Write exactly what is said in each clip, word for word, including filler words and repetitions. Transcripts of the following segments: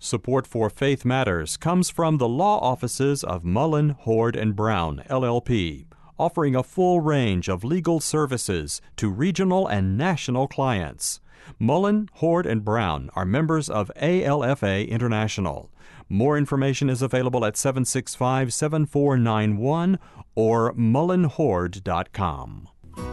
Support for Faith Matters comes from the law offices of Mullen, Hord and Brown, L L P, offering a full range of legal services to regional and national clients. Mullen, Hord and Brown are members of A L F A International. More information is available at seven six five, seven four nine one or mullen hord dot com.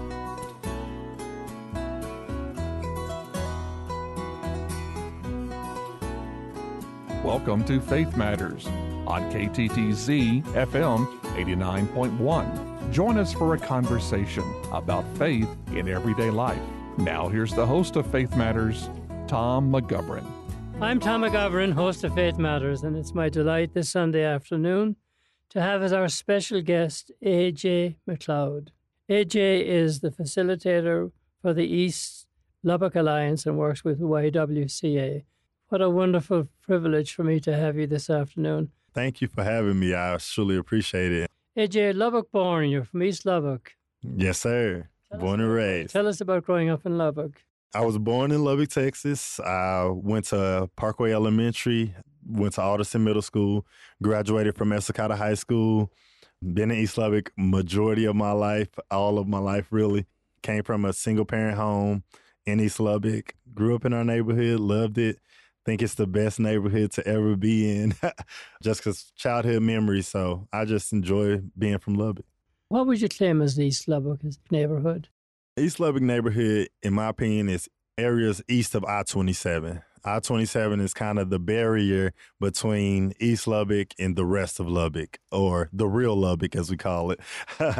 Welcome to Faith Matters on K T T Z F M eighty-nine point one. Join us for a conversation about faith in everyday life. Now here's the host of Faith Matters, Tom McGovern. I'm Tom McGovern, host of Faith Matters, and it's my delight this Sunday afternoon to have as our special guest A J McLeod. A J is the facilitator for the East Lubbock Alliance and works with Y W C A. What a wonderful privilege for me to have you this afternoon. Thank you for having me. I truly appreciate it. A J, Lubbock born, you're from East Lubbock. Yes, sir. Tell born us, and raised. Tell us about growing up in Lubbock. I was born in Lubbock, Texas. I went to Parkway Elementary, went to Alderson Middle School, graduated from Estacado High School, been in East Lubbock majority of my life, all of my life really. Came from a single-parent home in East Lubbock, grew up in our neighborhood, loved it. Think it's the best neighborhood to ever be in, just because childhood memories. So I just enjoy being from Lubbock. What would you claim as the East Lubbock neighborhood? East Lubbock neighborhood, in my opinion, is areas east of I twenty-seven. I twenty-seven is kind of the barrier between East Lubbock and the rest of Lubbock, or the real Lubbock, as we call it.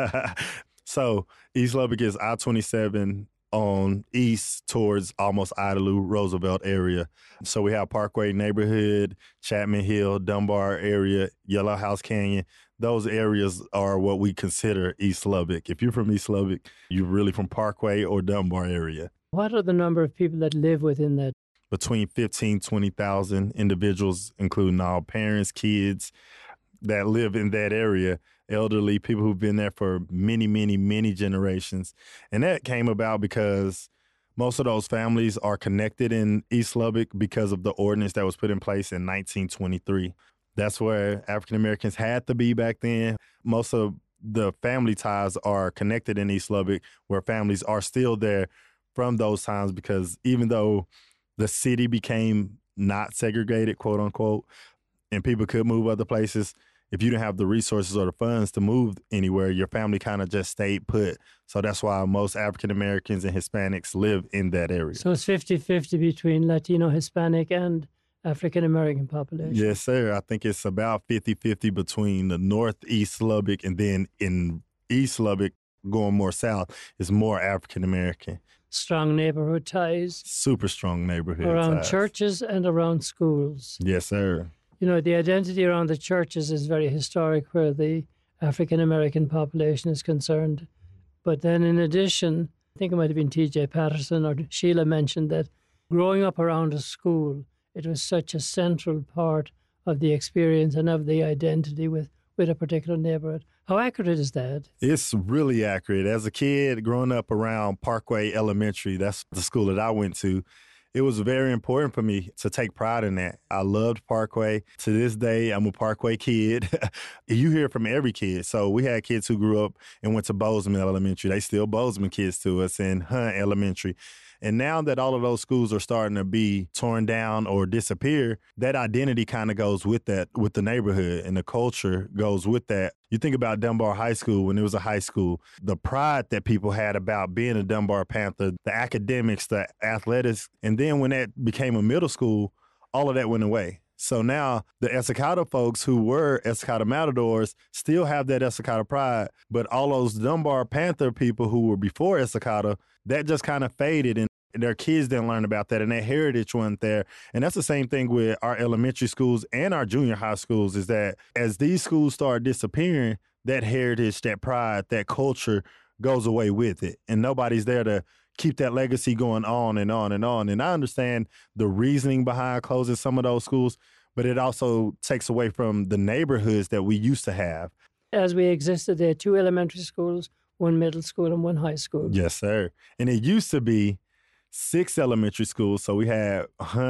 So East Lubbock is I twenty-seven on east towards almost Idalou, Roosevelt area. So we have Parkway neighborhood, Chapman Hill, Dunbar area, Yellow House Canyon. Those areas are what we consider East Lubbock. If you're from East Lubbock, you're really from Parkway or Dunbar area. What are the number of people that live within that? Between fifteen, twenty thousand individuals, including all parents, kids that live in that area, elderly, people who've been there for many, many, many generations. And that came about because most of those families are connected in East Lubbock because of the ordinance that was put in place in nineteen twenty-three. That's where African Americans had to be back then. Most of the family ties are connected in East Lubbock, where families are still there from those times, because even though the city became not segregated, quote unquote, and people could move other places, if you didn't have the resources or the funds to move anywhere, your family kind of just stayed put. So that's why most African Americans and Hispanics live in that area. So it's fifty-fifty between Latino, Hispanic, and African American population. Yes, sir. I think it's about fifty-fifty between the northeast Lubbock, and then in East Lubbock, going more south, is more African American. Strong neighborhood ties. Super strong neighborhood around ties. churches and around schools. Yes, sir. You know, the identity around the churches is very historic where the African American population is concerned. But then in addition, I think it might have been T J Patterson or Sheila mentioned that growing up around a school, it was such a central part of the experience and of the identity with, with a particular neighborhood. How accurate is that? It's really accurate. As a kid, growing up around Parkway Elementary, that's the school that I went to, it was very important for me to take pride in that. I loved Parkway. To this day, I'm a Parkway kid. You hear from every kid. So we had kids who grew up and went to Bozeman Elementary. They still Bozeman kids to us, in Hunt Elementary. And now that all of those schools are starting to be torn down or disappear, that identity kind of goes with that, with the neighborhood, and the culture goes with that. You think about Dunbar High School when it was a high school, the pride that people had about being a Dunbar Panther, the academics, the athletics. And then when that became a middle school, all of that went away. So now the Estacado folks who were Estacado Matadors still have that Estacado pride, but all those Dunbar Panther people who were before Estacado, that just kind of faded, and their kids didn't learn about that, and that heritage wasn't there. And that's the same thing with our elementary schools and our junior high schools, is that as these schools start disappearing, that heritage, that pride, that culture goes away with it, and nobody's there to keep that legacy going on and on and on. And I understand the reasoning behind closing some of those schools, but it also takes away from the neighborhoods that we used to have. As we existed, there are two elementary schools, one middle school and one high school. Yes, sir. And it used to be six elementary schools. So we had Hunt,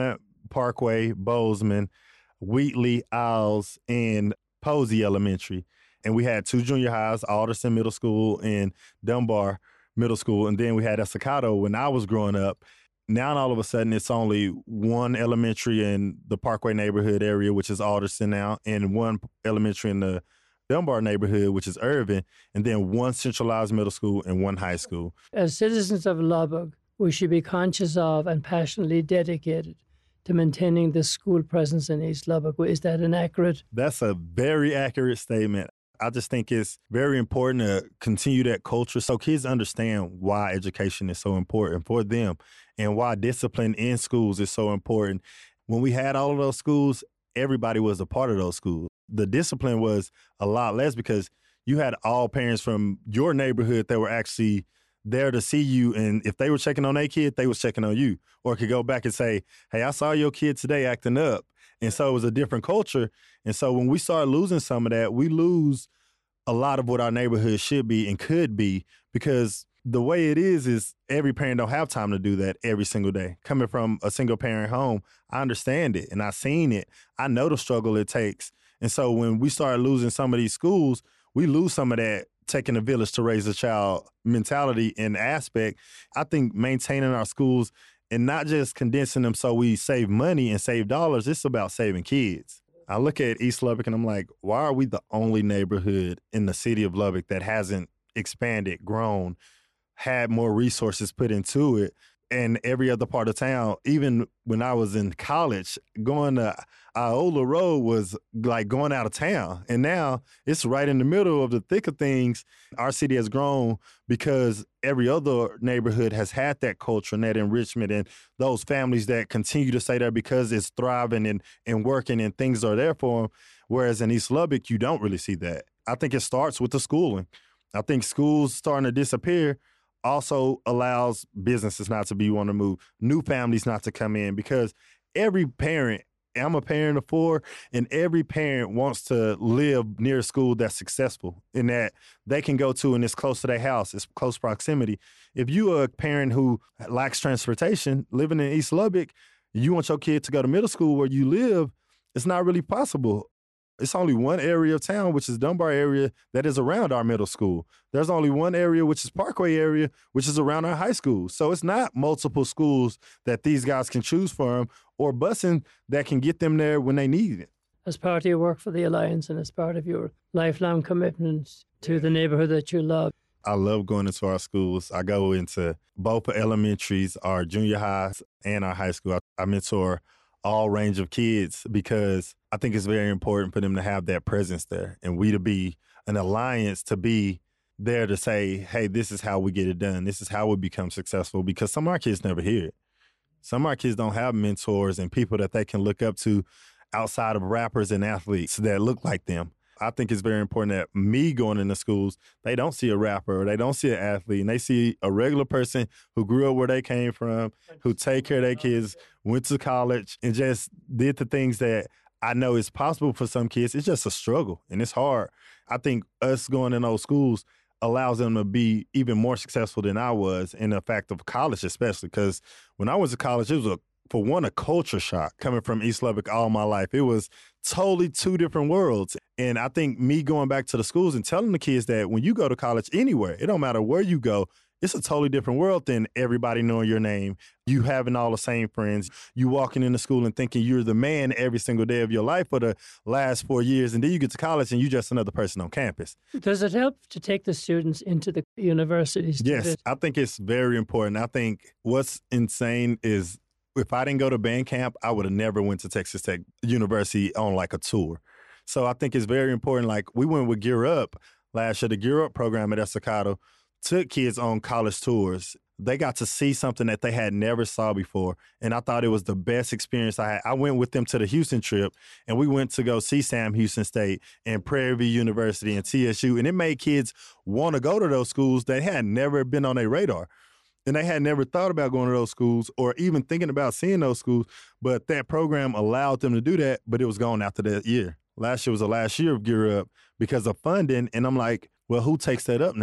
Parkway, Bozeman, Wheatley, Isles, and Posey Elementary. And we had two junior highs, Alderson Middle School and Dunbar Middle School. And then we had Estacado when I was growing up. Now, all of a sudden, it's only one elementary in the Parkway neighborhood area, which is Alderson now, and one elementary in the Dunbar neighborhood, which is Irvin, and then one centralized middle school and one high school. As citizens of Lubbock, we should be conscious of and passionately dedicated to maintaining the school presence in East Lubbock. Is that an accurate? That's a very accurate statement. I just think it's very important to continue that culture so kids understand why education is so important for them and why discipline in schools is so important. When we had all of those schools, everybody was a part of those schools. The discipline was a lot less because you had all parents from your neighborhood that were actually there to see you, and if they were checking on their kid, they was checking on you, or could go back and say, hey, I saw your kid today acting up. And so it was a different culture. And so when we start losing some of that, we lose a lot of what our neighborhood should be and could be, because the way it is is every parent don't have time to do that every single day. Coming from a single parent home, I understand it and I've seen it. I know the struggle it takes. And so when we start losing some of these schools, we lose some of that taking a village to raise a child mentality and aspect. I think maintaining our schools and not just condensing them so we save money and save dollars, it's about saving kids. I look at East Lubbock and I'm like, why are we the only neighborhood in the city of Lubbock that hasn't expanded, grown, had more resources put into it? And every other part of town, even when I was in college, going to Iola Road was like going out of town. And now it's right in the middle of the thick of things. Our city has grown because every other neighborhood has had that culture and that enrichment and those families that continue to stay there because it's thriving and, and working and things are there for them. Whereas in East Lubbock, you don't really see that. I think it starts with the schooling. I think schools starting to disappear also allows businesses not to be on the move, new families not to come in, because every parent, I'm a parent of four, and every parent wants to live near a school that's successful and that they can go to and it's close to their house, it's close proximity. If you're a parent who lacks transportation, living in East Lubbock, you want your kid to go to middle school where you live, it's not really possible. It's only one area of town, which is Dunbar area, that is around our middle school. There's only one area, which is Parkway area, which is around our high school. So it's not multiple schools that these guys can choose from or busing that can get them there when they need it. As part of your work for the Alliance and as part of your lifelong commitment to the neighborhood that you love. I love going into our schools. I go into both elementaries, our junior highs, and our high school. I mentor all range of kids because I think it's very important for them to have that presence there and we to be an alliance to be there to say, hey, this is how we get it done. This is how we become successful, because some of our kids never hear it. Some of our kids don't have mentors and people that they can look up to outside of rappers and athletes that look like them. I think it's very important that me going into schools, they don't see a rapper or they don't see an athlete, and they see a regular person who grew up where they came from, who take care of their kids, went to college, and just did the things that I know is possible for some kids. It's just a struggle, and it's hard. I think us going in those schools allows them to be even more successful than I was in the fact of college, especially because when I went to college, it was a for one, a culture shock coming from East Lubbock all my life. It was totally two different worlds. And I think me going back to the schools and telling the kids that when you go to college anywhere, it don't matter where you go, it's a totally different world than everybody knowing your name, you having all the same friends, you walking into school and thinking you're the man every single day of your life for the last four years, and then you get to college and you're just another person on campus. Does it help to take the students into the universities? Yes, I think it's very important. I think what's insane is if I didn't go to band camp, I would have never went to Texas Tech University on like a tour. So I think it's very important. Like we went with Gear Up last year. The Gear Up program at Estacado took kids on college tours. They got to see something that they had never saw before. And I thought it was the best experience I had. I went with them to the Houston trip, and we went to go see Sam Houston State and Prairie View University and T S U. And it made kids want to go to those schools that had never been on their radar. And they had never thought about going to those schools or even thinking about seeing those schools. But that program allowed them to do that, but it was gone after that year. Last year was the last year of Gear Up because of funding. And I'm like, well, who takes that up now?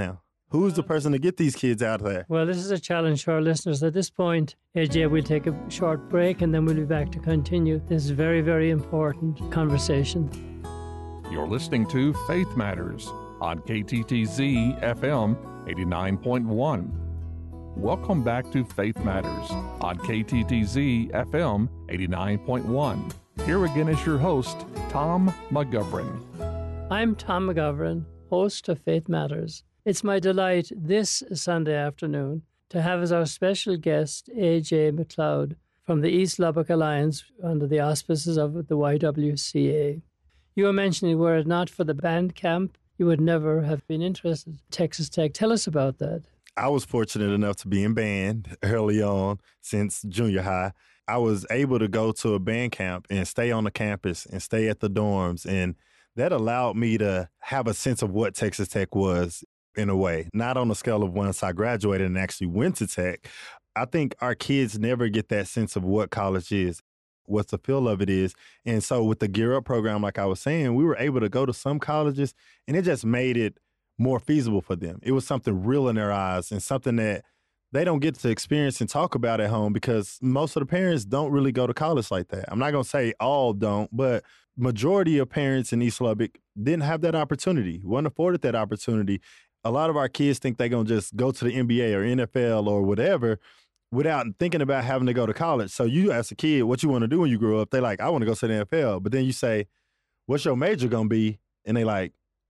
Who's the person to get these kids out there? Well, this is a challenge to our listeners. At this point, A J, we'll take a short break and then we'll be back to continue this very, very important conversation. You're listening to Faith Matters on K T T Z F M eighty-nine point one. Welcome back to Faith Matters on K T T Z F M eighty-nine point one. Here again is your host, Tom McGovern. I'm Tom McGovern, host of Faith Matters. It's my delight this Sunday afternoon to have as our special guest A J McLeod from the East Lubbock Alliance under the auspices of the Y W C A. You were mentioning, were it not for the band camp, you would never have been interested in Texas Tech. Tell us about that. I was fortunate enough to be in band early on since junior high. I was able to go to a band camp and stay on the campus and stay at the dorms, and that allowed me to have a sense of what Texas Tech was. In a way, not on a scale of once I graduated and actually went to Tech. I think our kids never get that sense of what college is, what the feel of it is. And so with the Gear Up program, like I was saying, we were able to go to some colleges and it just made it more feasible for them. It was something real in their eyes and something that they don't get to experience and talk about at home because most of the parents don't really go to college like that. I'm not going to say all don't, but majority of parents in East Lubbock didn't have that opportunity, weren't afforded that opportunity. A lot of our kids think they're going to just go to the N B A or N F L or whatever without thinking about having to go to college. So you as a kid, what you want to do when you grow up, they like, I want to go to the N F L. But then you say, what's your major going to be? And they like,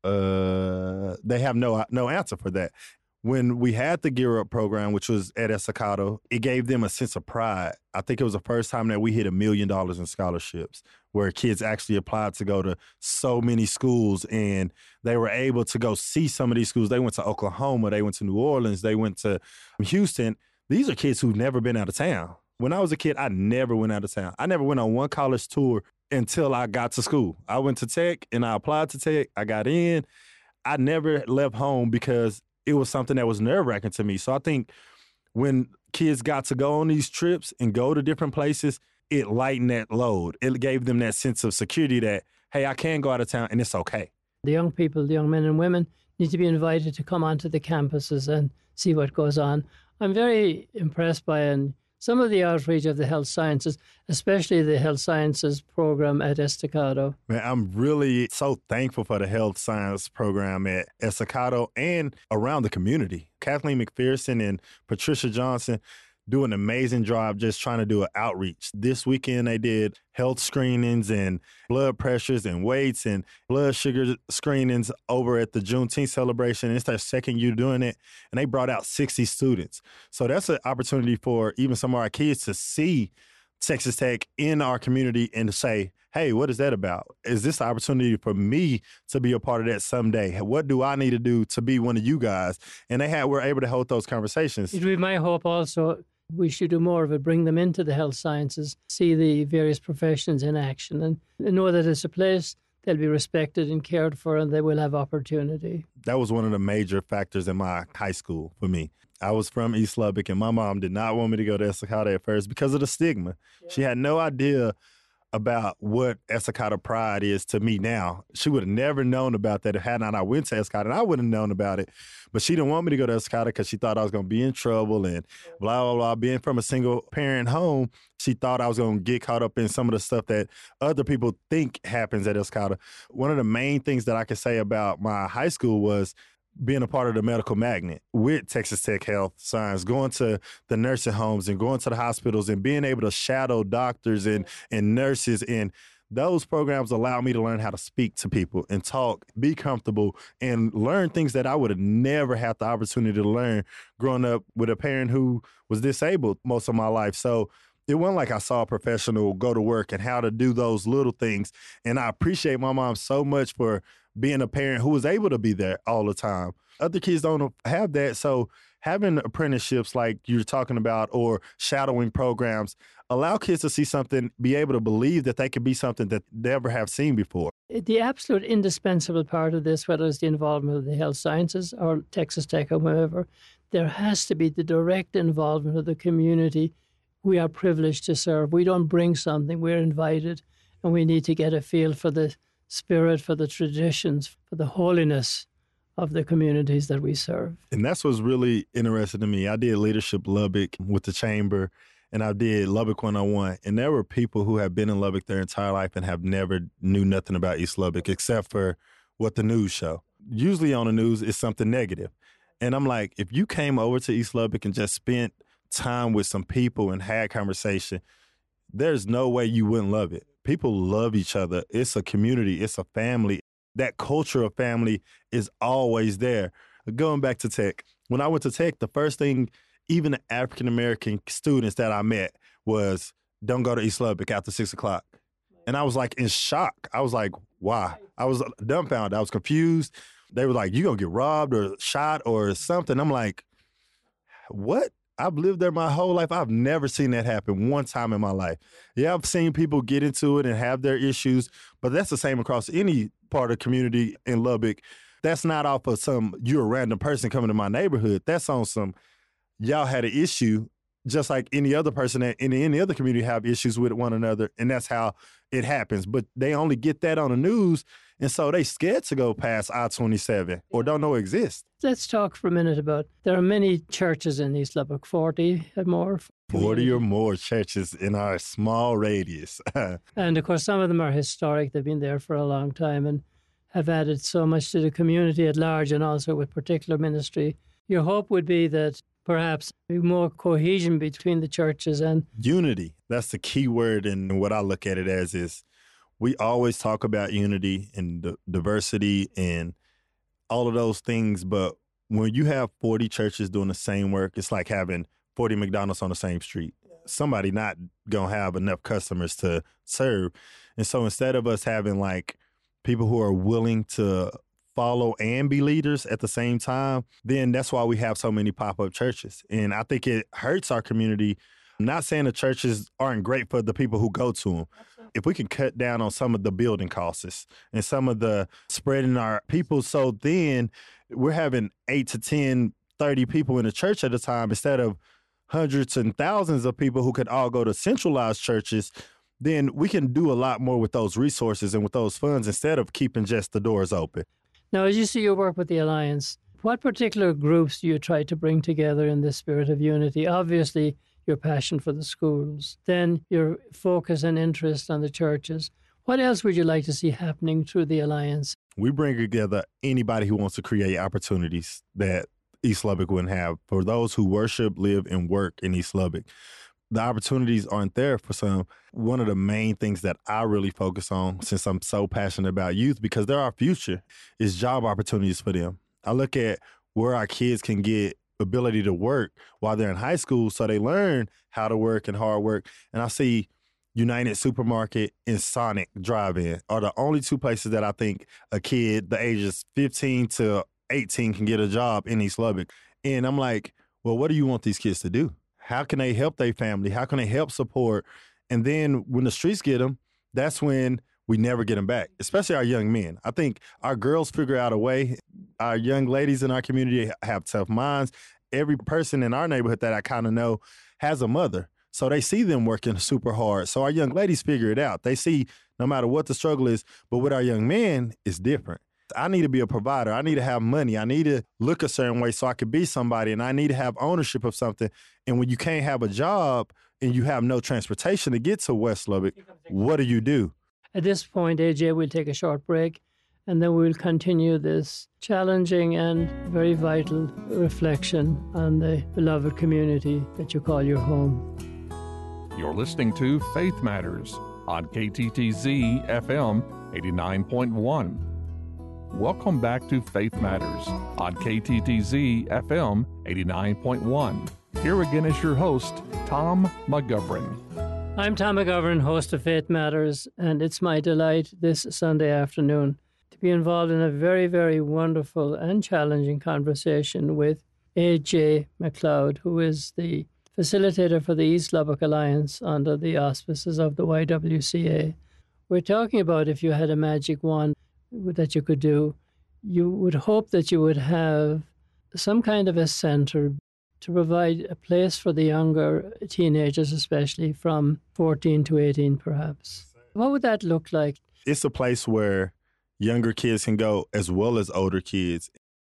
uh, they have no no answer for that. When we had the Gear Up program, which was at Estacado, it gave them a sense of pride. I think it was the first time that we hit a million dollars in scholarships where kids actually applied to go to so many schools and they were able to go see some of these schools. They went to Oklahoma, they went to New Orleans, they went to Houston. These are kids who've never been out of town. When I was a kid, I never went out of town. I never went on one college tour until I got to school. I went to Tech and I applied to Tech. I got in. I never left home because it was something that was nerve-wracking to me. So I think when kids got to go on these trips and go to different places, it lightened that load. It gave them that sense of security that, hey, I can go out of town and it's okay. The young people, the young men and women, need to be invited to come onto the campuses and see what goes on. I'm very impressed by and some of the outreach of the health sciences, especially the health sciences program at Estacado. Man, I'm really so thankful for the health science program at Estacado and around the community. Kathleen McPherson and Patricia Johnson do an amazing job just trying to do an outreach. This weekend they did health screenings and blood pressures and weights and blood sugar screenings over at the Juneteenth celebration. It's their second year doing it, and they brought out sixty students. So that's an opportunity for even some of our kids to see Texas Tech in our community and to say, hey, what is that about? Is this an opportunity for me to be a part of that someday? What do I need to do to be one of you guys? And they had, were able to hold those conversations. It would be my hope also we should do more of it, bring them into the health sciences, see the various professions in action, and know that it's a place they'll be respected and cared for, and they will have opportunity. That was one of the major factors in my high school for me. I was from East Lubbock, and my mom did not want me to go to Estacado at first because of the stigma. Yeah. She had no idea about what Estacado Pride is to me now. She would have never known about that if had not I went to Estacado, and I wouldn't have known about it. But she didn't want me to go to Estacado because she thought I was going to be in trouble and blah, blah, blah. Being from a single-parent home, she thought I was going to get caught up in some of the stuff that other people think happens at Estacado. One of the main things that I could say about my high school was being a part of the medical magnet with Texas Tech Health Science, going to the nursing homes and going to the hospitals and being able to shadow doctors and, and nurses. And those programs allow me to learn how to speak to people and talk, be comfortable, and learn things that I would have never had the opportunity to learn growing up with a parent who was disabled most of my life. So it wasn't like I saw a professional go to work and how to do those little things. And I appreciate my mom so much for being a parent who was able to be there all the time. Other kids don't have that. So having apprenticeships like you're talking about or shadowing programs allow kids to see something, be able to believe that they could be something that they never have seen before. The absolute indispensable part of this, whether it's the involvement of the health sciences or Texas Tech or wherever, there has to be the direct involvement of the community. We are privileged to serve. We don't bring something. We're invited, and we need to get a feel for the spirit, for the traditions, for the holiness of the communities that we serve. And that's what's really interesting to me. I did Leadership Lubbock with the Chamber, and I did Lubbock one oh one. And there were people who have been in Lubbock their entire life and have never knew nothing about East Lubbock except for what the news show. Usually on the news, it's something negative. And I'm like, if you came over to East Lubbock and just spent time with some people and had conversation, there's no way you wouldn't love it. People love each other. It's a community. It's a family. That culture of family is always there. Going back to Tech, when I went to Tech, the first thing even the African-American students that I met was, don't go to East Lubbock after six o'clock. And I was like in shock. I was like, why? I was dumbfounded. I was confused. They were like, you gonna get robbed or shot or something. I'm like, what? I've lived there my whole life. I've never seen that happen one time in my life. Yeah, I've seen people get into it and have their issues, but that's the same across any part of the community in Lubbock. That's not off of some, you're a random person coming to my neighborhood. That's on some, y'all had an issue just like any other person that in any other community have issues with one another, and that's how it happens. But they only get that on the news, and so they scared to go past I twenty-seven or don't know it exists. Let's talk for a minute about, there are many churches in East Lubbock, forty or more. forty or more churches in our small radius. And of course, some of them are historic. They've been there for a long time and have added so much to the community at large and also with particular ministry. Your hope would be that perhaps more cohesion between the churches and unity. That's the key word, and what I look at it as is we always talk about unity and d- diversity and all of those things, but when you have forty churches doing the same work, it's like having forty McDonald's on the same street. Somebody not gonna have enough customers to serve. And so instead of us having like people who are willing to follow and be leaders at the same time, then that's why we have so many pop-up churches. And I think it hurts our community. I'm not saying the churches aren't great for the people who go to them. If we can cut down on some of the building costs and some of the spreading our people so then we're having eight to ten, thirty people in the church at a time instead of hundreds and thousands of people who could all go to centralized churches, then we can do a lot more with those resources and with those funds instead of keeping just the doors open. Now, as you see your work with the Alliance, what particular groups do you try to bring together in this spirit of unity? Obviously, your passion for the schools, then your focus and interest on the churches. What else would you like to see happening through the Alliance? We bring together anybody who wants to create opportunities that East Lubbock wouldn't have. For those who worship, live, and work in East Lubbock, the opportunities aren't there for some. One of the main things that I really focus on, since I'm so passionate about youth, because they're our future, is job opportunities for them. I look at where our kids can get ability to work while they're in high school so they learn how to work and hard work. And I see United Supermarket and Sonic Drive-In are the only two places that I think a kid the ages fifteen to eighteen can get a job in East Lubbock. And I'm like, well, what do you want these kids to do? How can they help their family? How can they help support? And then when the streets get them, that's when we never get them back, especially our young men. I think our girls figure out a way. Our young ladies in our community have tough minds. Every person in our neighborhood that I kind of know has a mother. So they see them working super hard. So our young ladies figure it out. They see no matter what the struggle is, but with our young men, it's different. I need to be a provider. I need to have money. I need to look a certain way so I could be somebody, and I need to have ownership of something. And when you can't have a job and you have no transportation to get to West Lubbock, what do you do? At this point, A J, we'll take a short break, and then we'll continue this challenging and very vital reflection on the beloved community that you call your home. You're listening to Faith Matters on K T T Z F M eighty-nine point one. Welcome back to Faith Matters on K T T Z F M eighty-nine point one. Here again is your host, Tom McGovern. I'm Tom McGovern, host of Faith Matters, and it's my delight this Sunday afternoon to be involved in a very, very wonderful and challenging conversation with A J McLeod, who is the facilitator for the East Lubbock Alliance under the auspices of the Y W C A. We're talking about if you had a magic wand that you could do, you would hope that you would have some kind of a center to provide a place for the younger teenagers, especially from fourteen to eighteen, perhaps. What would that look like? It's a place where younger kids can go as well as older kids.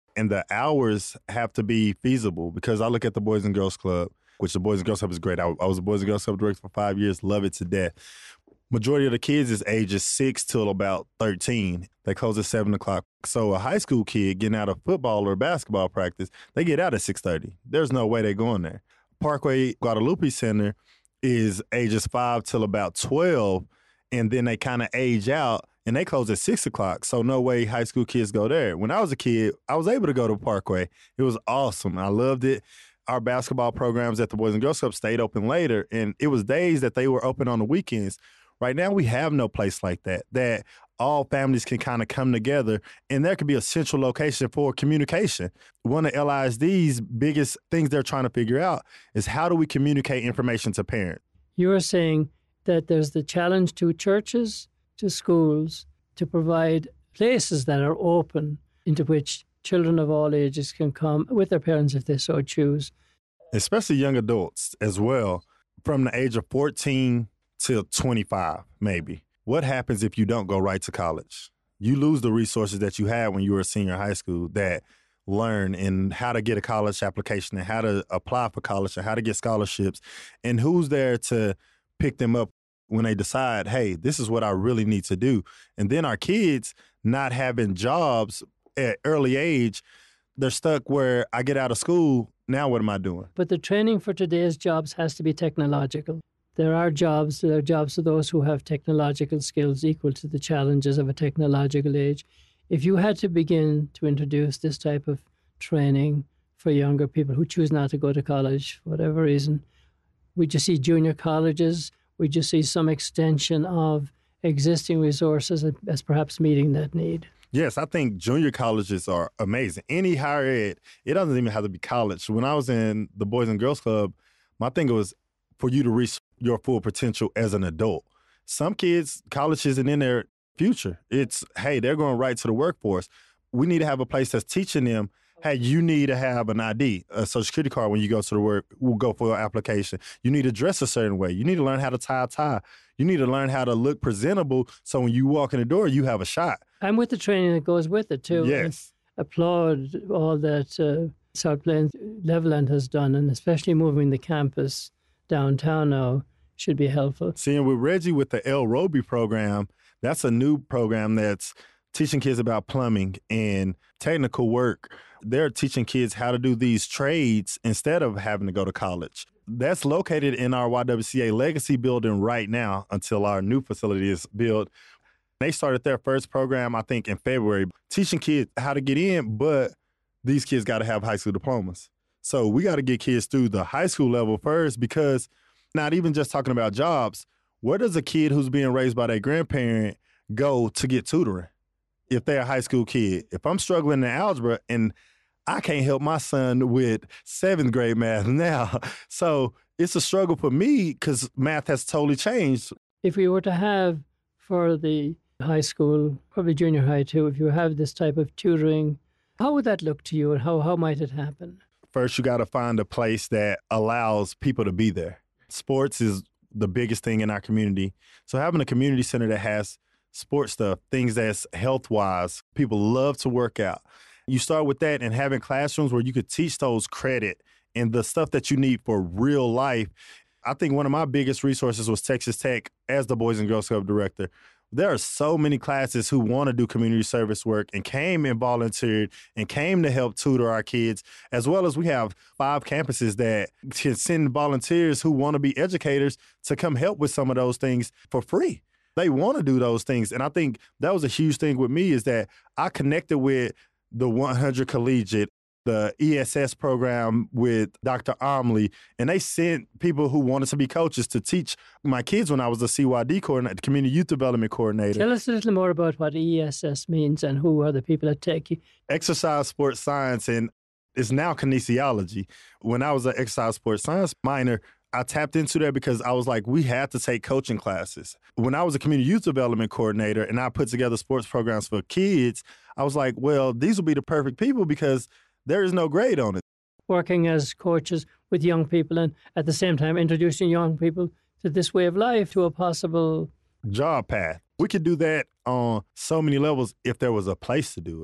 And the hours have to be feasible because I look at the Boys and Girls Club, which the Boys and Girls Club is great. I, I was a Boys and Girls Club director for five years, love it to death. Majority of the kids is ages six till about thirteen. They close at seven o'clock. So a high school kid getting out of football or basketball practice, they get out at six thirty. There's no way they're going there. Parkway Guadalupe Center is ages five till about twelve, and then they kind of age out, and they close at six o'clock. So no way high school kids go there. When I was a kid, I was able to go to Parkway. It was awesome. I loved it. Our basketball programs at the Boys and Girls Club stayed open later, and it was days that they were open on the weekends. Right now, we have no place like that, that all families can kind of come together, and there could be a central location for communication. One of L I S D's biggest things they're trying to figure out is how do we communicate information to parents? You are saying that there's the challenge to churches, to schools, to provide places that are open into which children of all ages can come with their parents if they so choose. Especially young adults as well, from the age of fourteen till twenty-five, maybe. What happens if you don't go right to college? You lose the resources that you had when you were a senior in high school that learn in how to get a college application and how to apply for college and how to get scholarships, and who's there to pick them up when they decide, hey, this is what I really need to do. And then our kids not having jobs at early age, they're stuck where I get out of school, now what am I doing? But the training for today's jobs has to be technological. There are jobs, there are jobs for those who have technological skills equal to the challenges of a technological age. If you had to begin to introduce this type of training for younger people who choose not to go to college for whatever reason, would you see junior colleges? Would you see some extension of existing resources as perhaps meeting that need? Yes, I think junior colleges are amazing. Any higher ed, it doesn't even have to be college. When I was in the Boys and Girls Club, my thing was for you to reach your full potential as an adult. Some kids, college isn't in their future. It's, hey, they're going right to the workforce. We need to have a place that's teaching them, hey, you need to have an I D, a social security card when you go to the work, we'll go for your application. You need to dress a certain way. You need to learn how to tie a tie. You need to learn how to look presentable so when you walk in the door, you have a shot. And with the training that goes with it, too. Yes. I applaud all that uh, South Plains Levelland has done, and especially moving the campus downtown now should be helpful. Seeing with Reggie with the El Roby program, that's a new program that's teaching kids about plumbing and technical work. They're teaching kids how to do these trades instead of having to go to college. That's located in our Y W C A Legacy building right now until our new facility is built. They started their first program, I think, in February, teaching kids how to get in, but these kids got to have high school diplomas. So we got to get kids through the high school level first, because not even just talking about jobs, where does a kid who's being raised by their grandparent go to get tutoring if they're a high school kid? If I'm struggling in algebra and I can't help my son with seventh grade math now. So it's a struggle for me because math has totally changed. If we were to have for the high school, probably junior high too, if you have this type of tutoring, how would that look to you and how, how might it happen? First, you got to find a place that allows people to be there. Sports is the biggest thing in our community. So having a community center that has sports stuff, things that's health-wise, people love to work out. You start with that and having classrooms where you could teach those credit and the stuff that you need for real life. I think one of my biggest resources was Texas Tech as the Boys and Girls Club director. There are so many classes who want to do community service work and came and volunteered and came to help tutor our kids, as well as we have five campuses that can send volunteers who want to be educators to come help with some of those things for free. They want to do those things. And I think that was a huge thing with me is that I connected with the one hundred Collegiate, the E S S program with Doctor Omley, and they sent people who wanted to be coaches to teach my kids when I was a C Y D coordinator, Community Youth Development Coordinator. Tell us a little more about what E S S means and who are the people that take you. Exercise Sports Science, and it's now kinesiology. When I was an exercise sports science minor, I tapped into that because I was like, we had to take coaching classes. When I was a Community Youth Development Coordinator and I put together sports programs for kids, I was like, well, these will be the perfect people because there is no grade on it. Working as coaches with young people and at the same time introducing young people to this way of life, to a possible job path. We could do that on so many levels if there was a place to do it.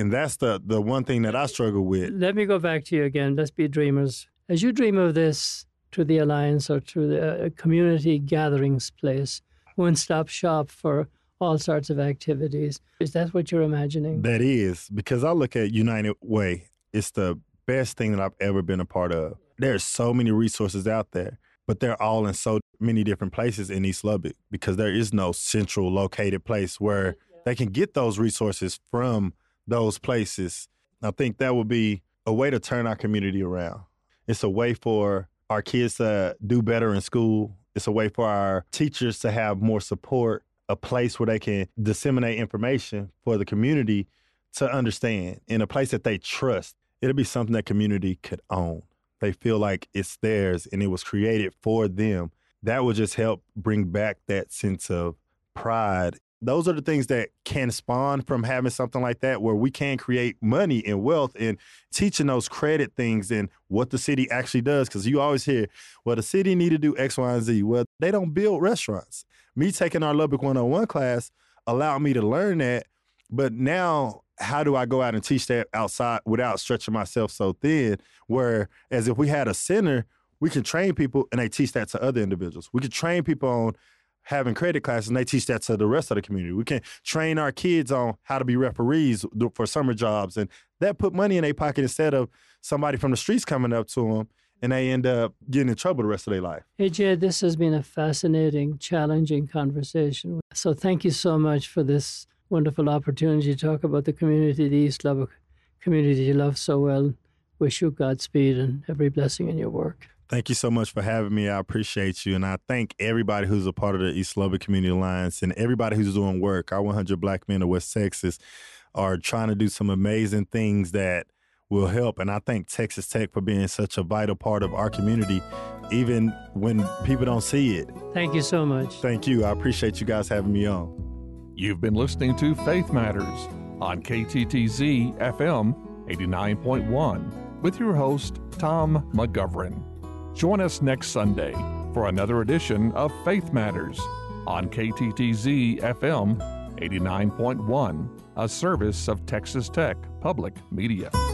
And that's the, the one thing that I struggle with. Let me go back to you again. Let's be dreamers. As you dream of this to the Alliance or to the uh, community gatherings place, one-stop shop for all sorts of activities, is that what you're imagining? That is, because I look at United Way. It's the best thing that I've ever been a part of. There's so many resources out there, but they're all in so many different places in East Lubbock because there is no central located place where they can get those resources from those places. I think that would be a way to turn our community around. It's a way for our kids to do better in school. It's a way for our teachers to have more support, a place where they can disseminate information for the community to understand in a place that they trust. It'll be something that community could own. They feel like it's theirs and it was created for them. That would just help bring back that sense of pride. Those are the things that can spawn from having something like that, where we can create money and wealth and teaching those credit things and what the city actually does. Because you always hear, well, the city need to do X, Y, and Z. Well, they don't build restaurants. Me taking our Lubbock one oh one class allowed me to learn that. But now, how do I go out and teach that outside without stretching myself so thin? Whereas if we had a center, we can train people and they teach that to other individuals. We could train people on having credit classes and they teach that to the rest of the community. We can train our kids on how to be referees for summer jobs, and that put money in their pocket instead of somebody from the streets coming up to them and they end up getting in trouble the rest of their life. Hey, Jay, this has been a fascinating, challenging conversation. So thank you so much for this wonderful opportunity to talk about the community, the East Lubbock community you love so well. Wish you Godspeed and every blessing in your work. Thank you so much for having me. I appreciate you. And I thank everybody who's a part of the East Lubbock Community Alliance and everybody who's doing work. Our one hundred Black Men of West Texas are trying to do some amazing things that will help. And I thank Texas Tech for being such a vital part of our community, even when people don't see it. Thank you so much. Thank you. I appreciate you guys having me on. You've been listening to Faith Matters on K T T Z F M eighty-nine point one with your host, Tom McGovern. Join us next Sunday for another edition of Faith Matters on K T T Z F M eighty-nine point one, a service of Texas Tech Public Media.